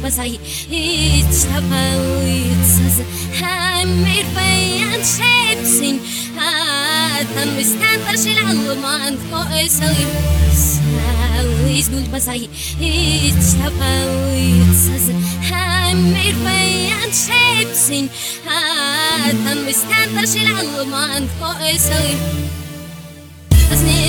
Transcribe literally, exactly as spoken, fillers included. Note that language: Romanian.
basai itchapauitsas hamir bayan shepsin tan mistan shil alman qoisai sawis gul basai itchapauitsas hamir bayan shepsin tan mistan shil alman qoisai